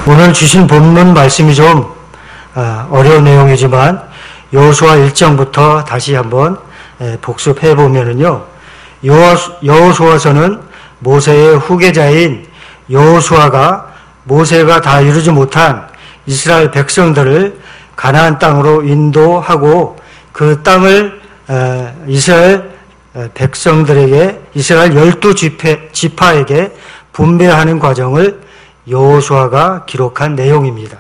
오늘 주신 본문 말씀이 좀 어려운 내용이지만 여호수아 1장부터 다시 한번 복습해 보면은요, 여호수아서는 모세의 후계자인 여호수아가 모세가 다 이루지 못한 이스라엘 백성들을 가나안 땅으로 인도하고 그 땅을 이스라엘 백성들에게, 이스라엘 12지파에게 분배하는 과정을 여호수아가 기록한 내용입니다.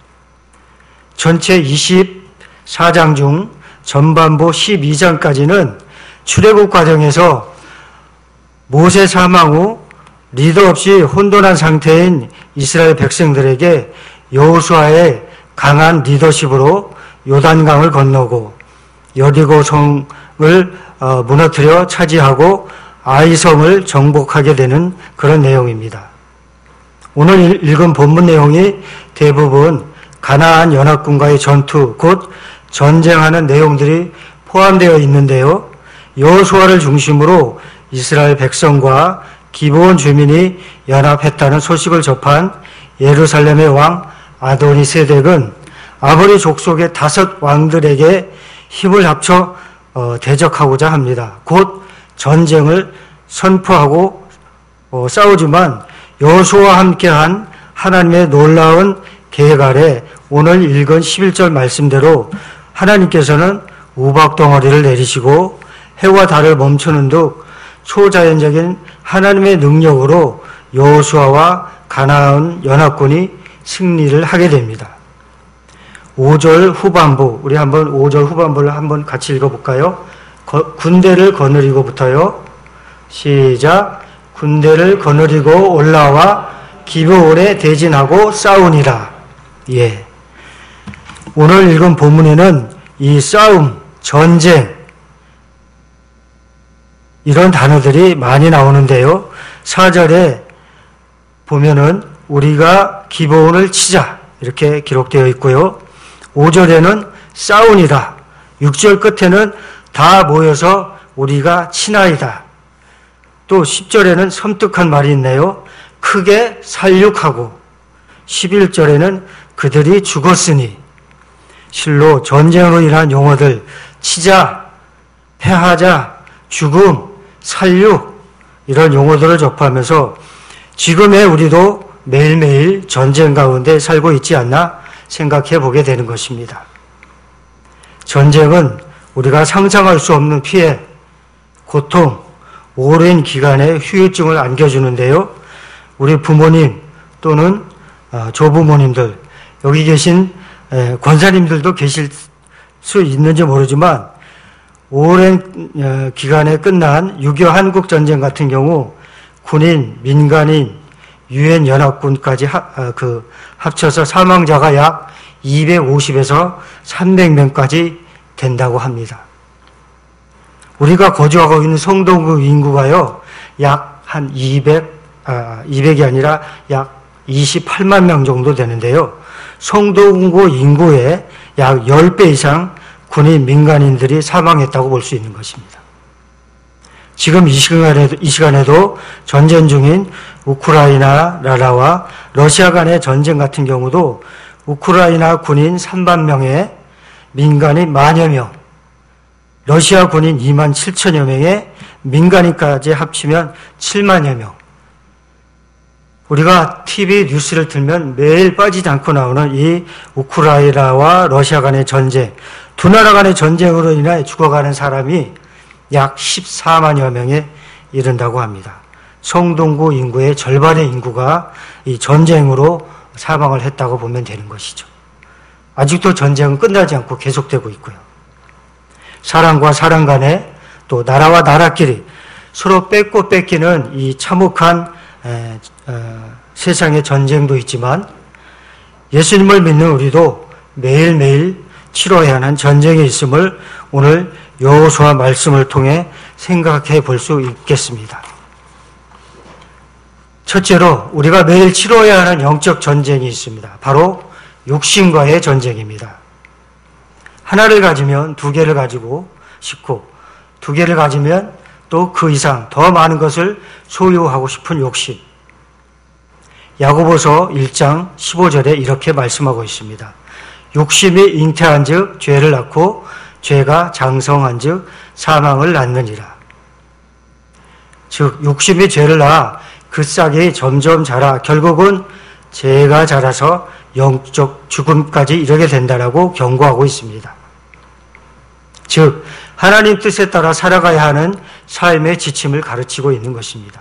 전체 24장 중 전반부 12장까지는 출애굽 과정에서 모세 사망 후 리더 없이 혼돈한 상태인 이스라엘 백성들에게 여호수아의 강한 리더십으로 요단강을 건너고 여리고 성을 무너뜨려 차지하고 아이성을 정복하게 되는 그런 내용입니다. 오늘 읽은 본문 내용이 대부분 가나안 연합군과의 전투, 곧 전쟁하는 내용들이 포함되어 있는데요. 여호수아를 중심으로 이스라엘 백성과 기브온 주민이 연합했다는 소식을 접한 예루살렘의 왕 아도니세덱은 아모리 족속의 5 왕들에게 힘을 합쳐 대적하고자 합니다. 곧 전쟁을 선포하고 싸우지만 여호수아와 함께한 하나님의 놀라운 계획 아래 오늘 읽은 11절 말씀대로 하나님께서는 우박덩어리를 내리시고 해와 달을 멈추는 듯 초자연적인 하나님의 능력으로 여호수아와 가나안 연합군이 승리를 하게 됩니다. 5절 후반부, 우리 한번 5절 후반부를 한번 같이 읽어볼까요? 군대를 거느리고부터요. 시작. 군대를 거느리고 올라와 기브온에 대진하고 싸우니라. 예. 오늘 읽은 본문에는 이 싸움, 전쟁, 이런 단어들이 많이 나오는데요. 4절에 보면은 우리가 기브온을 치자 이렇게 기록되어 있고요. 5절에는 싸우니라. 6절 끝에는 다 모여서 우리가 치나이다. 또 10절에는 섬뜩한 말이 있네요. 크게 살육하고. 11절에는 그들이 죽었으니. 실로 전쟁으로 인한 용어들, 치자, 패하자, 죽음, 살육, 이런 용어들을 접하면서 지금의 우리도 매일매일 전쟁 가운데 살고 있지 않나 생각해 보게 되는 것입니다. 전쟁은 우리가 상상할 수 없는 피해, 고통, 오랜 기간의 후유증을 안겨주는데요. 우리 부모님 또는 조부모님들, 여기 계신 권사님들도 계실 수 있는지 모르지만 오랜 기간에 끝난 6.25 한국전쟁 같은 경우 군인, 민간인, 유엔 연합군까지 합쳐서 사망자가 약 250에서 300명까지 된다고 합니다. 우리가 거주하고 있는 성동구 인구가요, 약 한 200이 아니라 약 28만 명 정도 되는데요. 성동구 인구의 약 10배 이상 군인, 민간인들이 사망했다고 볼 수 있는 것입니다. 지금 이 시간에도 전쟁 중인 우크라이나 나라와 러시아 간의 전쟁 같은 경우도 우크라이나 군인 3만 명에 민간인 10,000여 명, 러시아 군인 2만 7천여 명에 민간인까지 합치면 7만여 명. 우리가 TV 뉴스를 틀면 매일 빠지지 않고 나오는 이 우크라이나와 러시아 간의 전쟁, 두 나라 간의 전쟁으로 인해 죽어가는 사람이 약 14만여 명에 이른다고 합니다. 성동구 인구의 절반의 인구가 이 전쟁으로 사망을 했다고 보면 되는 것이죠. 아직도 전쟁은 끝나지 않고 계속되고 있고요. 사람과 사람 간에 또 나라와 나라끼리 서로 뺏고 뺏기는 이 참혹한 세상의 전쟁도 있지만 예수님을 믿는 우리도 매일매일 치러야 하는 전쟁이 있음을 오늘 여호수아 말씀을 통해 생각해 볼 수 있겠습니다. 첫째로 우리가 매일 치러야 하는 영적 전쟁이 있습니다. 바로 육신과의 전쟁입니다. 하나를 가지면 2개를 가지고 싶고 2개를 가지면 또 그 이상 더 많은 것을 소유하고 싶은 욕심. 야고보서 1장 15절에 이렇게 말씀하고 있습니다. 욕심이 잉태한 즉 죄를 낳고 죄가 장성한 즉 사망을 낳느니라. 즉 욕심이 죄를 낳아 그 싹이 점점 자라 결국은 죄가 자라서 영적 죽음까지 이르게 된다라고 경고하고 있습니다. 즉 하나님 뜻에 따라 살아가야 하는 삶의 지침을 가르치고 있는 것입니다.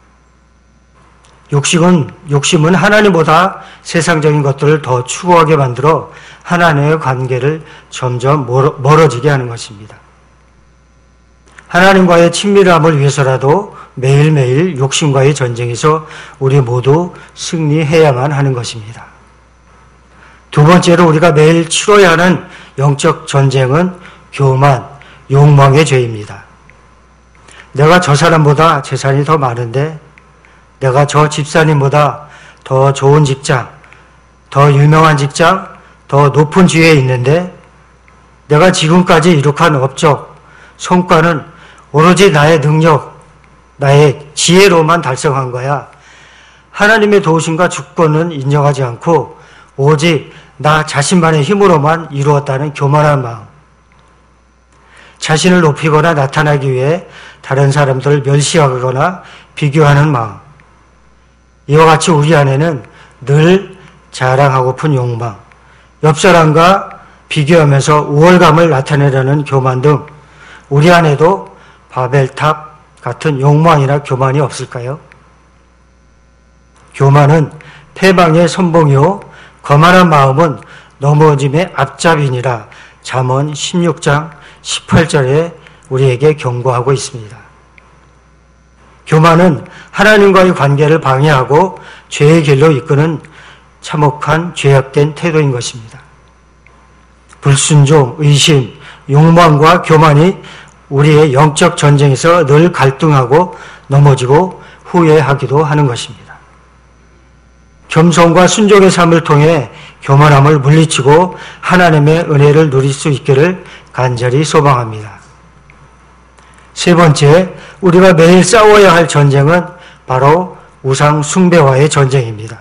욕심은 하나님보다 세상적인 것들을 더 추구하게 만들어 하나님의 관계를 점점 멀어지게 하는 것입니다. 하나님과의 친밀함을 위해서라도 매일매일 욕심과의 전쟁에서 우리 모두 승리해야만 하는 것입니다. 두 번째로 우리가 매일 치러야 하는 영적 전쟁은 교만, 욕망의 죄입니다. 내가 저 사람보다 재산이 더 많은데, 내가 저 집사님보다 더 좋은 직장, 더 유명한 직장, 더 높은 지위에 있는데, 내가 지금까지 이룩한 업적, 성과는 오로지 나의 능력, 나의 지혜로만 달성한 거야. 하나님의 도우심과 주권은 인정하지 않고 오직 나 자신만의 힘으로만 이루었다는 교만한 마음. 자신을 높이거나 나타나기 위해 다른 사람들을 멸시하거나 비교하는 마음. 이와 같이 우리 안에는 늘 자랑하고픈 욕망, 옆 사람과 비교하면서 우월감을 나타내려는 교만 등 우리 안에도 바벨탑 같은 욕망이나 교만이 없을까요? 교만은 패망의 선봉이요 거만한 마음은 넘어짐의 앞잡이니라 잠언 16장 18절에 우리에게 경고하고 있습니다. 교만은 하나님과의 관계를 방해하고 죄의 길로 이끄는 참혹한 죄악된 태도인 것입니다. 불순종, 의심, 욕망과 교만이 우리의 영적 전쟁에서 늘 갈등하고 넘어지고 후회하기도 하는 것입니다. 겸손과 순종의 삶을 통해 교만함을 물리치고 하나님의 은혜를 누릴 수 있기를 간절히 소망합니다. 세 번째, 우리가 매일 싸워야 할 전쟁은 바로 우상 숭배와의 전쟁입니다.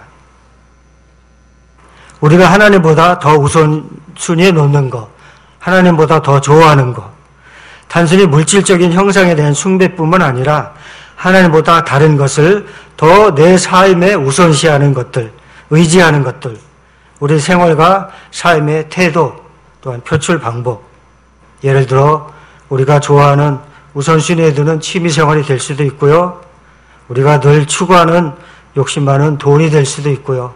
우리가 하나님보다 더 우선순위에 놓는 것, 하나님보다 더 좋아하는 것, 단순히 물질적인 형상에 대한 숭배뿐만 아니라 하나님보다 다른 것을 더 내 삶에 우선시하는 것들, 의지하는 것들, 우리 생활과 삶의 태도, 또한 표출 방법, 예를 들어 우리가 좋아하는 우선순위에 두는 취미생활이 될 수도 있고요. 우리가 늘 추구하는 욕심 많은 돈이 될 수도 있고요.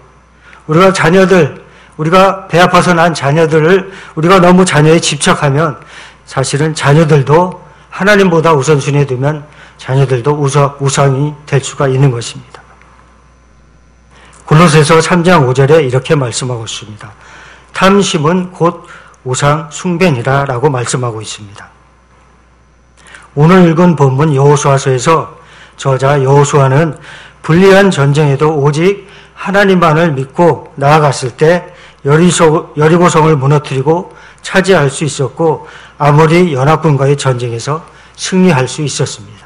우리가 배 아파서 난 자녀들을 우리가 너무 자녀에 집착하면 사실은 자녀들도 하나님보다 우선순위에 두면 자녀들도 우상이 될 수가 있는 것입니다. 골로새서 3장 5절에 이렇게 말씀하고 있습니다. 탐심은 곧 우상 숭배니라 라고 말씀하고 있습니다. 오늘 읽은 본문 여호수아서에서 저자 여호수아는 불리한 전쟁에도 오직 하나님만을 믿고 나아갔을 때 여리고성을 무너뜨리고 차지할 수 있었고 아모리 연합군과의 전쟁에서 승리할 수 있었습니다.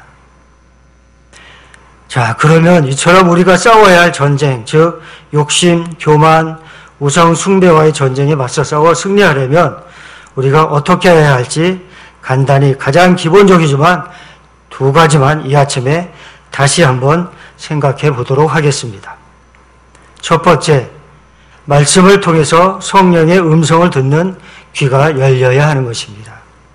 자, 그러면 이처럼 우리가 싸워야 할 전쟁, 즉 욕심, 교만, 우상 숭배와의 전쟁에 맞서 싸워 승리하려면 우리가 어떻게 해야 할지 간단히 가장 기본적이지만 두 가지만 이 아침에 다시 한번 생각해 보도록 하겠습니다. 첫 번째, 말씀을 통해서 성령의 음성을 듣는 귀가 열려야 하는 것입니다.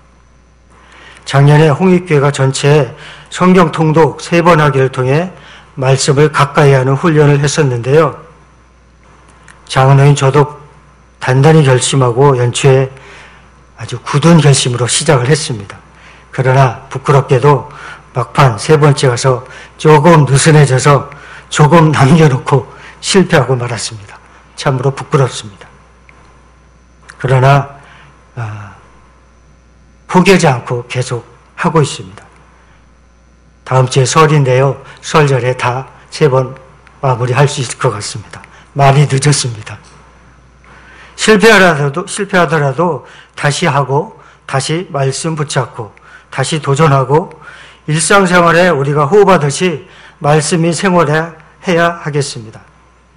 작년에 홍익교회가 전체 성경 통독 3번 하기를 통해 말씀을 가까이 하는 훈련을 했었는데요. 장로인 저도 단단히 결심하고 연초에 아주 굳은 결심으로 시작을 했습니다. 그러나 부끄럽게도 막판 3번째 가서 조금 느슨해져서 조금 남겨놓고 실패하고 말았습니다. 참으로 부끄럽습니다. 그러나 포기하지 않고 계속 하고 있습니다. 다음 주에 설인데요. 설절에 다 3번 마무리할 수 있을 것 같습니다. 많이 늦었습니다. 실패하더라도 다시 하고 다시 말씀 붙잡고 다시 도전하고 일상생활에 우리가 호흡하듯이 말씀이 생활해야 하겠습니다.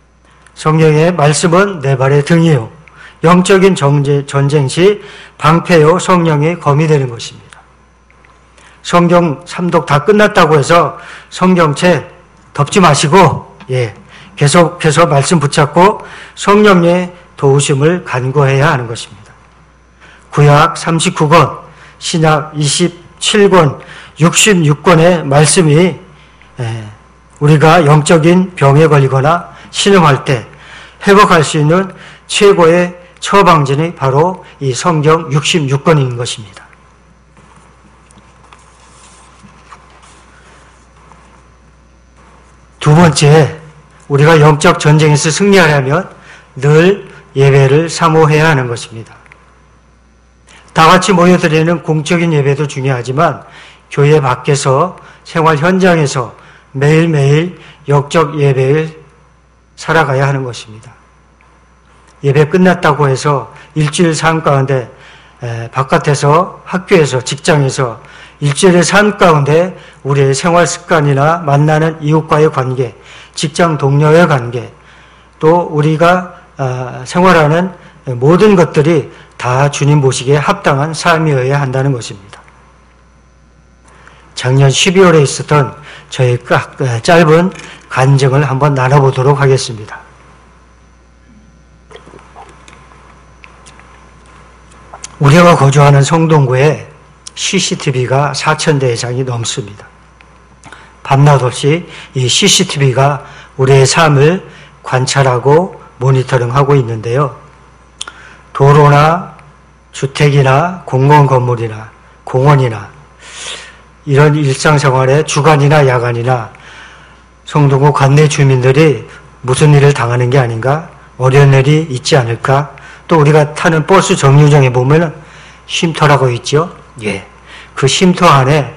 성경의 말씀은 내 발의 등이요 영적인 전쟁 시 방패요 성령의 검이 되는 것입니다. 성경 삼독 다 끝났다고 해서 성경책 덮지 마시고 계속해서 말씀 붙잡고 성령의 도우심을 간구해야 하는 것입니다. 구약 39권, 신약 27권, 66권의 말씀이 우리가 영적인 병에 걸리거나 신음할 때 회복할 수 있는 최고의 처방전이 바로 이 성경 66권인 것입니다. 두 번째, 우리가 영적 전쟁에서 승리하려면 늘 예배를 사모해야 하는 것입니다. 다 같이 모여드리는 공적인 예배도 중요하지만 교회 밖에서 생활 현장에서 매일매일 영적 예배를 살아가야 하는 것입니다. 예배 끝났다고 해서 일주일 삶 가운데 바깥에서 학교에서 직장에서 일주일의 삶 가운데 우리의 생활 습관이나 만나는 이웃과의 관계, 직장 동료의 관계, 또 우리가 생활하는 모든 것들이 다 주님 보시기에 합당한 삶이어야 한다는 것입니다. 작년 12월에 있었던 저희 짧은 간증을 한번 나눠보도록 하겠습니다. 우리가 거주하는 성동구에 CCTV가 4,000대 이상이 넘습니다. 밤낮 없이 이 CCTV가 우리의 삶을 관찰하고 모니터링하고 있는데요. 도로나 주택이나 공공 건물이나 공원이나 이런 일상생활의 주간이나 야간이나 성동구 관내 주민들이 무슨 일을 당하는 게 아닌가, 어려운 일이 있지 않을까, 또 우리가 타는 버스 정류장에 보면 쉼터라고 있죠. 그 쉼터 안에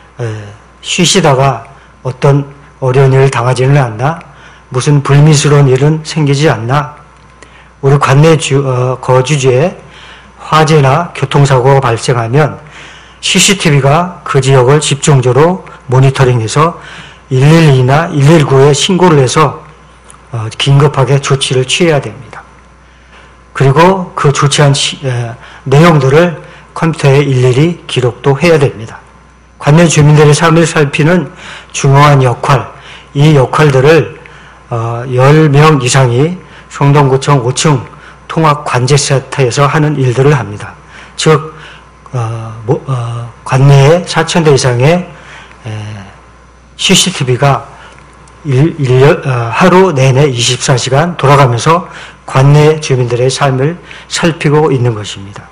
쉬시다가 어떤 어려운 일을 당하지는 않나, 무슨 불미스러운 일은 생기지 않나, 우리 관내 거주지에 화재나 교통사고가 발생하면 CCTV가 그 지역을 집중적으로 모니터링해서 112나 119에 신고를 해서 긴급하게 조치를 취해야 됩니다. 그리고 그 조치한 내용들을 컴퓨터에 일일이 기록도 해야 됩니다. 관내 주민들의 삶을 살피는 중요한 역할, 이 역할들을 10명 이상이 성동구청 5층 통합관제센터에서 하는 일들을 합니다. 즉 관내에 4,000대 이상의 CCTV가 하루 내내 24시간 돌아가면서 관내 주민들의 삶을 살피고 있는 것입니다.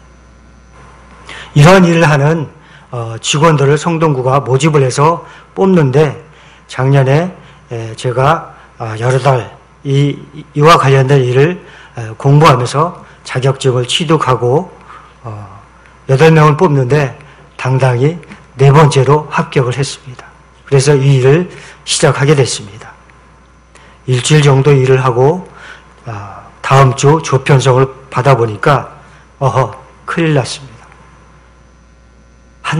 이러한 일을 하는 직원들을 성동구가 모집을 해서 뽑는데 작년에 제가 여러 달 이와 관련된 일을 공부하면서 자격증을 취득하고 8명을 뽑는데 당당히 4번째로 합격을 했습니다. 그래서 이 일을 시작하게 됐습니다. 일주일 정도 일을 하고 다음 주 조편성을 받아보니까 큰일 났습니다. 한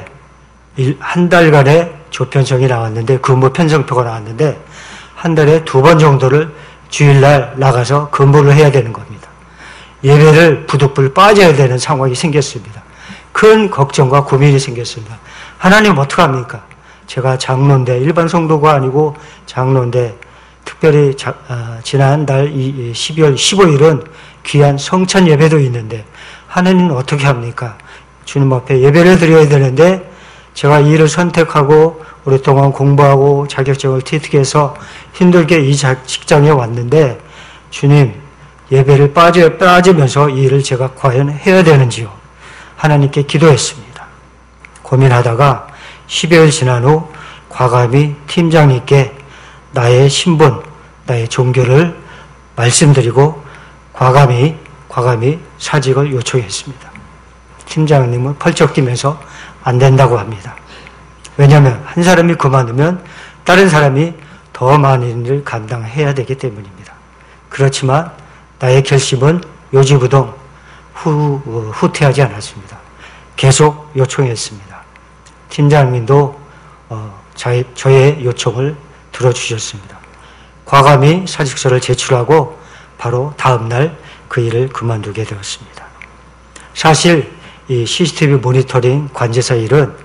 달간의 조편성이 나왔는데, 근무 편성표가 나왔는데 한 달에 2번 정도를 주일날 나가서 근무를 해야 되는 겁니다. 예배를 부득불 빠져야 되는 상황이 생겼습니다. 큰 걱정과 고민이 생겼습니다. 하나님 어떡합니까? 제가 장로인데, 일반 성도가 아니고 장로인데, 특별히 지난달 12월 15일은 귀한 성찬 예배도 있는데 하나님은 어떻게 합니까? 주님 앞에 예배를 드려야 되는데 제가 이 일을 선택하고 오랫동안 공부하고 자격증을 취득해서 힘들게 이 직장에 왔는데 주님, 예배를 빠지면서 이 일을 제가 과연 해야 되는지요? 하나님께 기도했습니다. 고민하다가 12일 지난 후 과감히 팀장님께 나의 신분, 나의 종교를 말씀드리고 과감히 사직을 요청했습니다. 팀장님은 펄쩍 뛰면서 안 된다고 합니다. 왜냐하면 한 사람이 그만두면 다른 사람이 더 많은 일을 감당해야 되기 때문입니다. 그렇지만 나의 결심은 요지부동 후퇴하지 않았습니다. 계속 요청했습니다. 팀장님도 저의 요청을 들어주셨습니다. 과감히 사직서를 제출하고 바로 다음 날 그 일을 그만두게 되었습니다. 사실 이 CCTV 모니터링 관제사 일은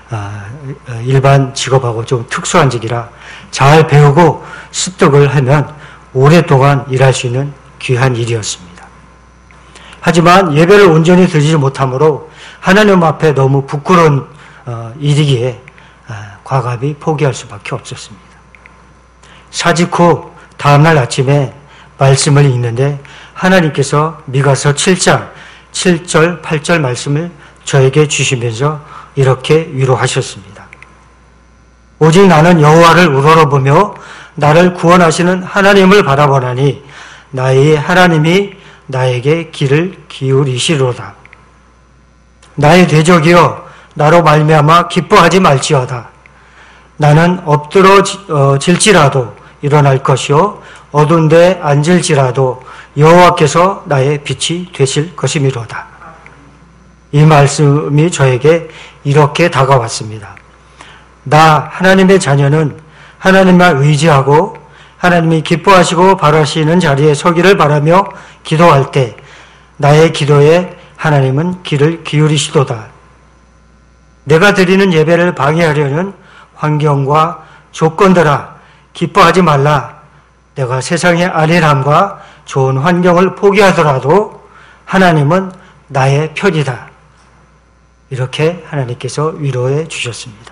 일반 직업하고 좀 특수한 직이라 잘 배우고 습득을 하면 오랫동안 일할 수 있는 귀한 일이었습니다. 하지만 예배를 온전히 드리지 못하므로 하나님 앞에 너무 부끄러운 일이기에 과감히 포기할 수밖에 없었습니다. 사직 후 다음날 아침에 말씀을 읽는데 하나님께서 미가서 7장 7절 8절 말씀을 저에게 주시면서 이렇게 위로하셨습니다. 오직 나는 여호와를 우러러보며 나를 구원하시는 하나님을 바라보나니 나의 하나님이 나에게 귀를 기울이시로다. 나의 대적이여 나로 말미암아 기뻐하지 말지어다. 나는 엎드러질지라도 일어날 것이요 어두운 데 앉을지라도 여호와께서 나의 빛이 되실 것이미로다. 이 말씀이 저에게 이렇게 다가왔습니다. 나 하나님의 자녀는 하나님만 의지하고 하나님이 기뻐하시고 바라시는 자리에 서기를 바라며 기도할 때 나의 기도에 하나님은 귀를 기울이시도다. 내가 드리는 예배를 방해하려는 환경과 조건들아 기뻐하지 말라. 내가 세상의 안일함과 좋은 환경을 포기하더라도 하나님은 나의 편이다. 이렇게 하나님께서 위로해 주셨습니다.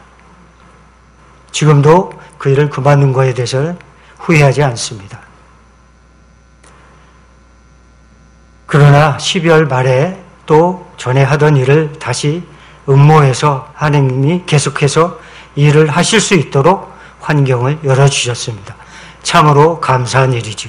지금도 그 일을 그만둔 것에 대해서는 후회하지 않습니다. 그러나 12월 말에 또 전에 하던 일을 다시 음모해서 하나님이 계속해서 일을 하실 수 있도록 환경을 열어주셨습니다. 참으로 감사한 일이죠.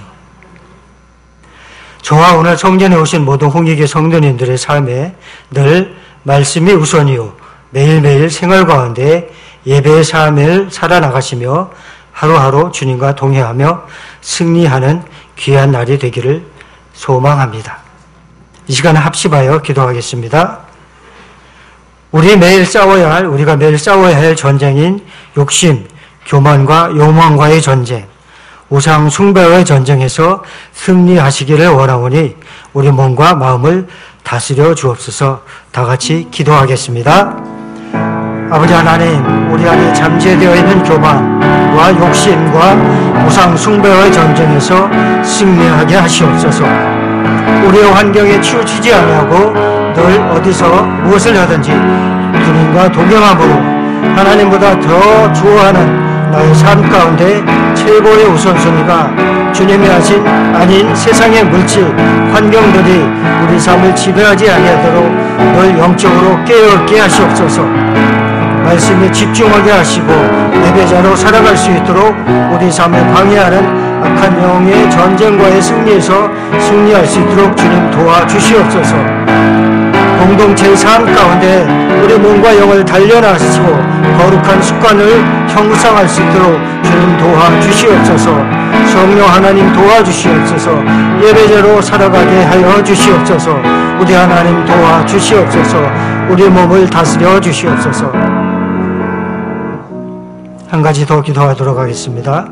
저와 오늘 성전에 오신 모든 홍익의 성도님들의 삶에 늘 말씀이 우선이요 매일매일 생활 가운데 예배의 삶을 살아나가시며 하루하루 주님과 동행하며 승리하는 귀한 날이 되기를 소망합니다. 이 시간에 합심하여 기도하겠습니다. 우리가 매일 싸워야 할 전쟁인 욕심, 교만과 욕망과의 전쟁, 우상 숭배와의 전쟁에서 승리하시기를 원하오니 우리 몸과 마음을 다스려 주옵소서. 다 같이 기도하겠습니다. 아버지 하나님, 우리 안에 잠재되어 있는 교만과 욕심과 우상 숭배와의 전쟁에서 승리하게 하시옵소서. 우리의 환경에 치우치지 아니하고 늘 어디서 무엇을 하든지 주님과 동행함으로 하나님보다 더 좋아하는 나의 삶 가운데 최고의 우선순위가 주님이 하신 아닌 세상의 물질, 환경들이 우리 삶을 지배하지 아니하도록 늘 영적으로 깨어있게 하시옵소서. 말씀에 집중하게 하시고 예배자로 살아갈 수 있도록 우리 삶을 방해하는 악한 영의 전쟁과의 승리에서 승리할 수 있도록 주님 도와주시옵소서. 공동체의 삶 가운데 우리 몸과 영을 단련하시고 거룩한 습관을 형성할 수 있도록 주님 도와주시옵소서. 성령 하나님 도와주시옵소서. 예배자로 살아가게 하여 주시옵소서. 우리 하나님 도와주시옵소서. 우리 몸을 다스려 주시옵소서. 한 가지 더 기도하도록 하겠습니다.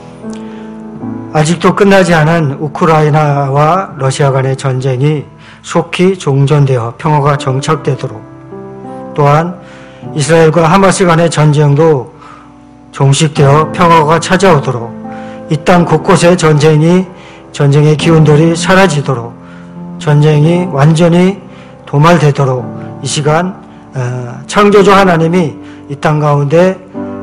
아직도 끝나지 않은 우크라이나와 러시아 간의 전쟁이 속히 종전되어 평화가 정착되도록, 또한 이스라엘과 하마스 간의 전쟁도 종식되어 평화가 찾아오도록, 이 땅 곳곳에 전쟁의 기운들이 사라지도록, 전쟁이 완전히 도말되도록 이 시간 창조주 하나님이 이 땅 가운데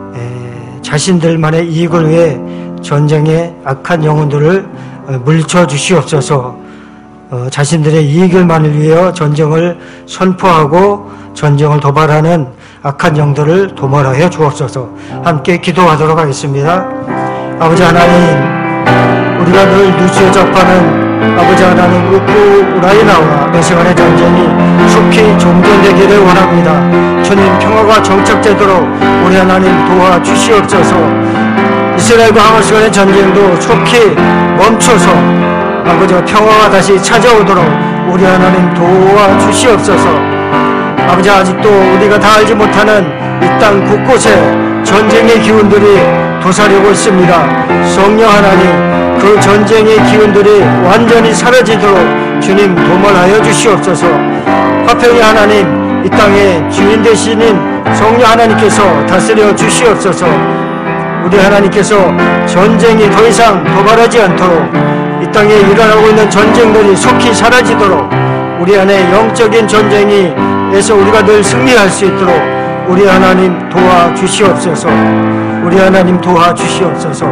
자신들만의 이익을 위해 전쟁의 악한 영혼들을 물리쳐 주시옵소서. 자신들의 이익을만을 위해 전쟁을 선포하고 전쟁을 도발하는 악한 영들을 도말하여 주옵소서. 함께 기도하도록 하겠습니다. 아버지 하나님, 우리가 늘 뉴스에 접하는 아버지 하나님 우크라이나와 러시아 간의 전쟁이 속히 종전되기를 원합니다. 주님, 평화가 정착되도록 우리 하나님 도와주시옵소서. 이스라엘과 하마스 간의 전쟁도 속히 멈춰서 아버지와 평화가 다시 찾아오도록 우리 하나님 도와주시옵소서. 아버지, 아직도 우리가 다 알지 못하는 이 땅 곳곳에 전쟁의 기운들이 도사리고 있습니다. 성령 하나님, 그 전쟁의 기운들이 완전히 사라지도록 주님 도모하여 주시옵소서. 화평의 하나님, 이 땅의 주인 되시는 성령 하나님께서 다스려 주시옵소서. 우리 하나님께서 전쟁이 더 이상 도발하지 않도록, 이 땅에 일어나고 있는 전쟁들이 속히 사라지도록, 우리 안에 영적인 전쟁에서 우리가 늘 승리할 수 있도록 우리 하나님 도와주시옵소서. 우리 하나님 도와주시옵소서.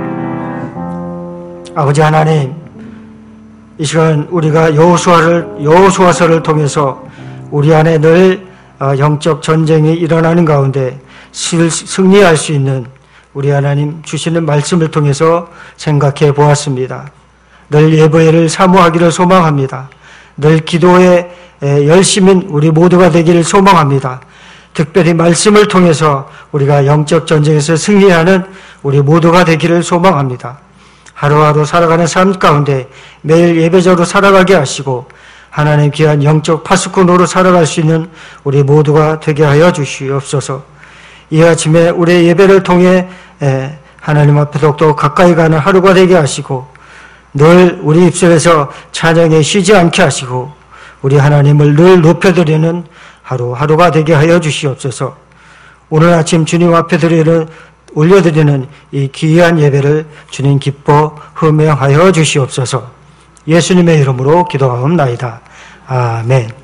아버지 하나님, 이 시간 우리가 여호수아서를 통해서 우리 안에 늘 영적 전쟁이 일어나는 가운데 승리할 수 있는 우리 하나님 주시는 말씀을 통해서 생각해 보았습니다. 늘 예배를 사모하기를 소망합니다. 늘 기도에 열심인 우리 모두가 되기를 소망합니다. 특별히 말씀을 통해서 우리가 영적 전쟁에서 승리하는 우리 모두가 되기를 소망합니다. 하루하루 살아가는 삶 가운데 매일 예배자로 살아가게 하시고 하나님 귀한 영적 파수꾼으로 살아갈 수 있는 우리 모두가 되게 하여 주시옵소서. 이 아침에 우리의 예배를 통해 하나님 앞에 더욱더 가까이 가는 하루가 되게 하시고 늘 우리 입술에서 찬양에 쉬지 않게 하시고 우리 하나님을 늘 높여드리는 하루하루가 되게 하여 주시옵소서. 오늘 아침 주님 앞에 올려드리는 이 귀한 예배를 주님 기뻐 흠명하여 주시옵소서. 예수님의 이름으로 기도하옵나이다. 아멘.